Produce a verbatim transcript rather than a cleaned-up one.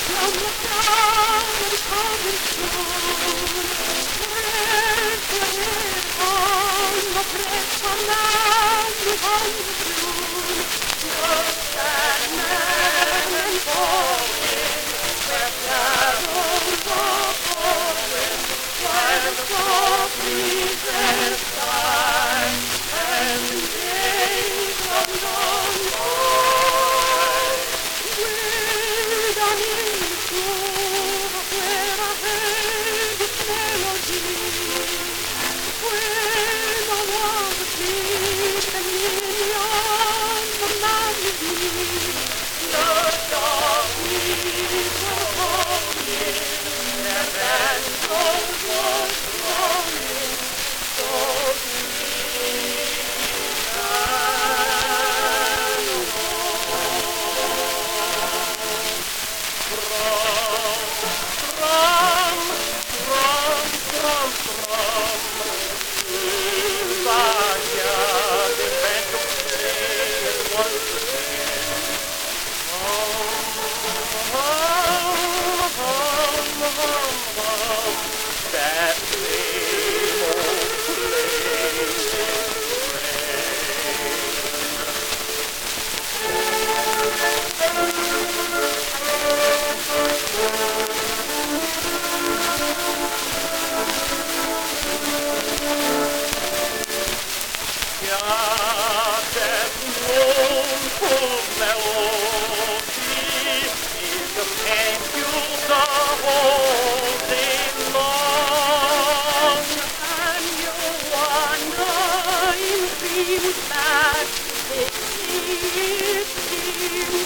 from the town and coming soon. Where's the red on the breast of land on the dune? No sad man and falling, where shadows are falling, while the soft breezes sigh, and the days of long night. Way down in the grove where I heard this melody, when I was asleep and nearly on the mountain, the dark leaves were falling, their banjos were strumming, so sweet and warm. From, from, from, from, backyard in Bangkok singing once again. Hum, hum, hum, hum, hum, that same old blazing Just mournful melody is the pendulum the whole day long, and you wander in dreams that they seem